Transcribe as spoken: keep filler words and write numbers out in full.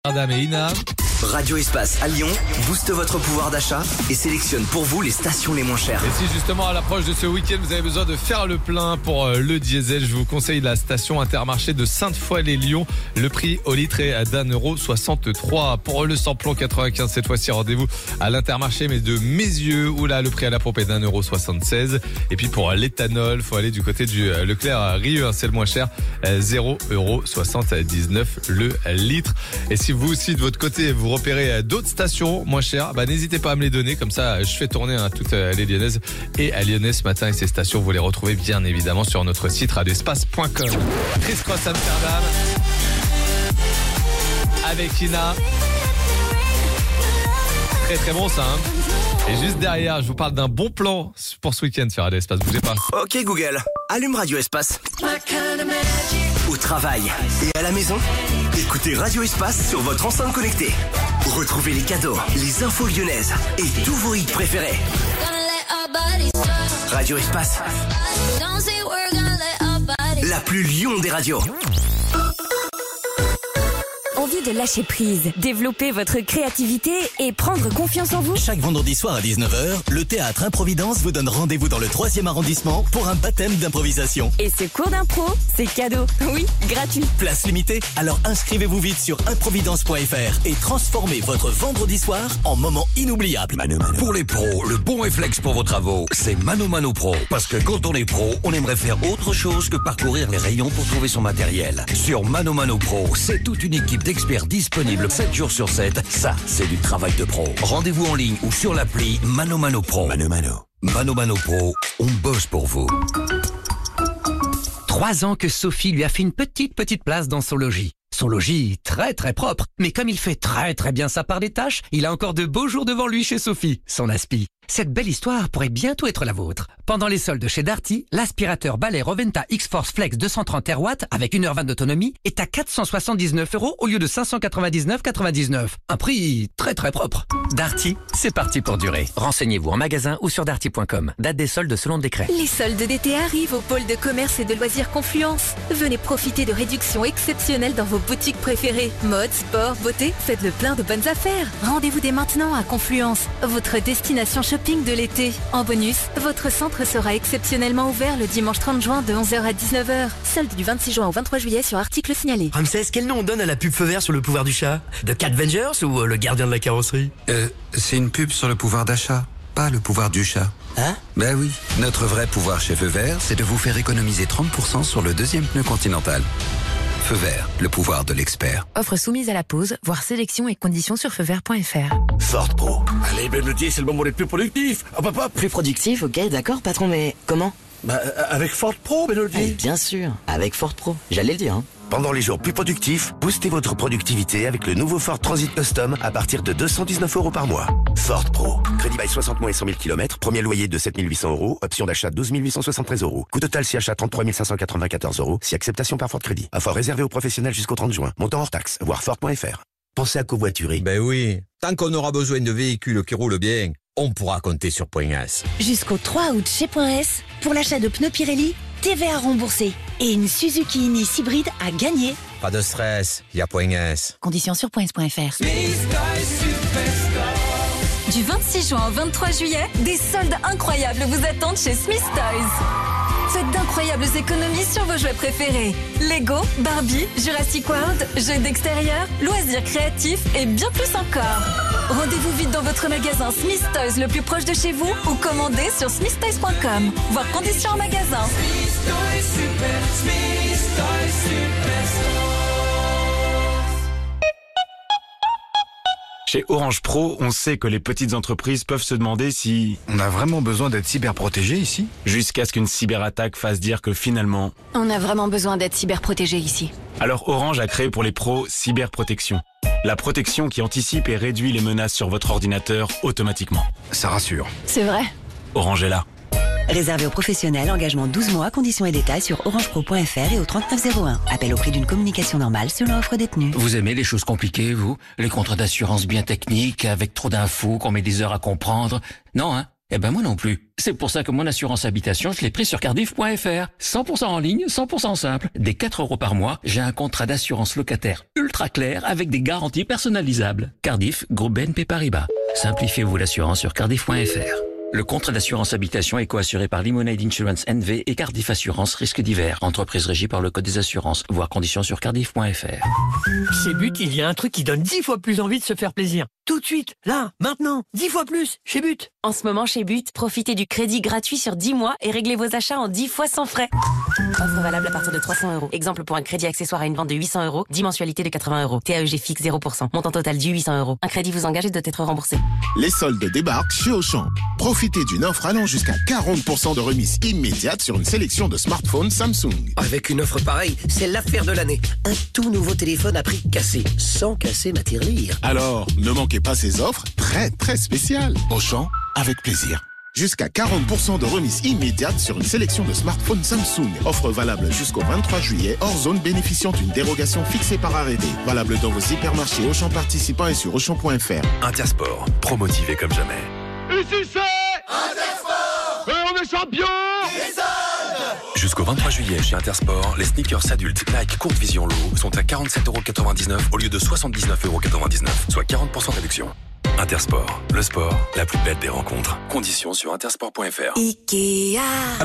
Adam et Ina. Radio Espace à Lyon booste votre pouvoir d'achat et sélectionne pour vous les stations les moins chères. Et si justement à l'approche de ce week-end vous avez besoin de faire le plein pour euh, le diesel, je vous conseille la station Intermarché de Sainte-Foy-les-Lyons. Le prix au litre est d'un euro soixante-trois. Pour le samplon quatre-vingt-quinze, cette fois-ci rendez-vous à l'Intermarché mais de Mézieux où là le prix à la pompe est d'un euro soixante-seize. Et puis pour l'éthanol, faut aller du côté du euh, Leclerc à Rieux, hein, c'est le moins cher, euh, zéro euro soixante-dix-neuf le litre. Et si vous aussi de votre côté vous repérez d'autres stations moins chères, bah n'hésitez pas à me les donner, comme ça je fais tourner hein, toutes les Lyonnaises et à Lyonnais ce matin. Et ces stations vous les retrouvez bien évidemment sur notre site radio espace point com. Criss Cross Amsterdam avec Ina, très très bon ça hein. Et juste derrière je vous parle d'un bon plan pour ce week-end sur Radio Espace, bougez pas. Ok Google, allume Radio Espace. Au travail et à la maison, écoutez Radio Espace sur votre enceinte connectée. Retrouvez les cadeaux, les infos lyonnaises et tous vos hits préférés. Radio Espace, la plus Lyon des radios. Envie de lâcher prise, développer votre créativité et prendre confiance en vous? Chaque vendredi soir à dix-neuf heures, le théâtre Improvidence vous donne rendez-vous dans le troisième arrondissement pour un baptême d'improvisation. Et ce cours d'impro, c'est cadeau. Oui, gratuit. Place limitée, alors inscrivez-vous vite sur improvidence point f r et transformez votre vendredi soir en moment inoubliable. Mano Mano. Pour les pros, le bon réflexe pour vos travaux, c'est Mano Mano Pro. Parce que quand on est pro, on aimerait faire autre chose que parcourir les rayons pour trouver son matériel. Sur Mano Mano Pro, c'est toute une équipe d'experts disponibles sept jours sur sept. Ça, c'est du travail de pro. Rendez-vous en ligne ou sur l'appli Mano Mano Pro. Mano Mano. Mano Mano Pro, on bosse pour vous. Trois ans que Sophie lui a fait une petite petite place dans son logis. Son logis très très propre, mais comme il fait très très bien sa part des tâches, il a encore de beaux jours devant lui chez Sophie, son aspi. Cette belle histoire pourrait bientôt être la vôtre. Pendant les soldes chez Darty, l'aspirateur balai Roventa X-Force Flex deux cent trente R watts avec une heure vingt d'autonomie est à quatre cent soixante-dix-neuf euros au lieu de cinq cent quatre-vingt-dix-neuf euros quatre-vingt-dix-neuf. Un prix très très propre. Darty, c'est parti pour durer. Renseignez-vous en magasin ou sur darty point com. Date des soldes selon décret. Les soldes d'été arrivent au pôle de commerce et de loisirs Confluence. Venez profiter de réductions exceptionnelles dans vos boutiques préférées. Mode, sport, beauté, faites le plein de bonnes affaires. Rendez-vous dès maintenant à Confluence, votre destination shopping de l'été. En bonus, votre centre sera exceptionnellement ouvert le dimanche trente juin de onze heures à dix-neuf heures. Solde du vingt-six juin au vingt-trois juillet sur article signalé. Ramsès, quel nom on donne à la pub feu vert sur le pouvoir du chat? The Cat Vengers ou euh, le gardien de la carrosserie? Euh, c'est une pub sur le pouvoir d'achat, pas le pouvoir du chat. Hein? Ben oui, notre vrai pouvoir chez Feu Vert, c'est de vous faire économiser trente pour cent sur le deuxième pneu Continental. Feu Vert, le pouvoir de l'expert. Offre soumise à la pause, voire sélection et conditions sur feu vert point f r. Ford Pro. Allez, ben le dire, c'est le moment d'être plus productif. Hop, hop, hop. Plus productif, ok, d'accord, patron, mais comment? Bah, avec Ford Pro, Benoldi. Eh, bien sûr, avec Ford Pro. J'allais le dire, hein. Pendant les jours plus productifs, boostez votre productivité avec le nouveau Ford Transit Custom à partir de deux cent dix-neuf euros par mois. Ford Pro. Crédit bail soixante mois et cent mille kilomètres. Premier loyer de sept mille huit cents euros. Option d'achat douze mille huit cent soixante-treize euros. Coût total si achat trente-trois mille cinq cent quatre-vingt-quatorze euros. Si acceptation par Ford Crédit. Offre réservé aux professionnels jusqu'au trente juin. Montant hors taxe. Voir Ford point f r. Pensez à covoiturer. Ben oui, tant qu'on aura besoin de véhicules qui roulent bien, on pourra compter sur Point S. Jusqu'au trois août chez Point S, pour l'achat de pneus Pirelli, T V A remboursé et une Suzuki Ignis hybride à gagner. Pas de stress, il y a Point S. Conditions sur points point f r. Du vingt-six juin au vingt-trois juillet, des soldes incroyables vous attendent chez Smith Toys. Faites d'incroyables économies sur vos jouets préférés. Lego, Barbie, Jurassic World, jeux d'extérieur, loisirs créatifs et bien plus encore. Rendez-vous vite dans votre magasin Smith Toys le plus proche de chez vous ou commandez sur smith toys point com. Voir conditions en magasin. Smith Toys Super, Smith Toys Superstore. Chez Orange Pro, on sait que les petites entreprises peuvent se demander si... On a vraiment besoin d'être cyberprotégé ici? Jusqu'à ce qu'une cyberattaque fasse dire que finalement... On a vraiment besoin d'être cyberprotégé ici. Alors Orange a créé pour les pros Cyberprotection. La protection qui anticipe et réduit les menaces sur votre ordinateur automatiquement. Ça rassure. C'est vrai. Orange est là. Réservé aux professionnels, engagement douze mois, conditions et détails sur orange pro point f r et au trente-neuf zéro un. Appel au prix d'une communication normale selon offre détenue. Vous aimez les choses compliquées, vous? Les contrats d'assurance bien techniques, avec trop d'infos, qu'on met des heures à comprendre? Non, hein? Eh ben moi non plus. C'est pour ça que mon assurance habitation, je l'ai pris sur Cardiff point F R. cent pour cent en ligne, cent pour cent simple. Dès quatre euros par mois, j'ai un contrat d'assurance locataire ultra clair avec des garanties personnalisables. Cardiff, groupe B N P Paribas. Simplifiez-vous l'assurance sur Cardiff point F R. Le contrat d'assurance habitation est coassuré par Lemonade Insurance N V et Cardiff Assurance Risque divers. Entreprise régie par le Code des assurances. Voir conditions sur Cardiff point F R. Chez But, il y a un truc qui donne dix fois plus envie de se faire plaisir. Tout de suite, là, maintenant, dix fois plus, chez But. En ce moment, chez But, profitez du crédit gratuit sur dix mois et réglez vos achats en dix fois sans frais. Offre valable à partir de trois cents euros. Exemple pour un crédit accessoire à une vente de huit cents euros, dix mensualités de quatre-vingts euros. T A E G fixe zéro pour cent. Montant total du huit cents euros. Un crédit vous engage et doit être remboursé. Les soldes débarquent chez Auchan. Profitez d'une offre allant jusqu'à quarante pour cent de remise immédiate sur une sélection de smartphones Samsung. Avec une offre pareille, c'est l'affaire de l'année. Un tout nouveau téléphone à prix cassé, sans casser ma tirelire. Alors, ne manquez pas ces offres très très spéciales. Auchan, avec plaisir. Jusqu'à quarante pour cent de remise immédiate sur une sélection de smartphones Samsung. Offre valable jusqu'au vingt-trois juillet, hors zone bénéficiant d'une dérogation fixée par arrêté. Valable dans vos hypermarchés Auchan participants et sur Auchan point F R. Intersport, pro motivé comme jamais. Ici c'est Intersport. Et on est champion. Jusqu'au vingt-trois juillet chez Intersport, les sneakers adultes Nike Courte Vision Low sont à quarante-sept euros quatre-vingt-dix-neuf au lieu de soixante-dix-neuf euros quatre-vingt-dix-neuf, soit quarante pour cent de réduction. Intersport, le sport, la plus belle des rencontres. Conditions sur intersport point F R. Ikea.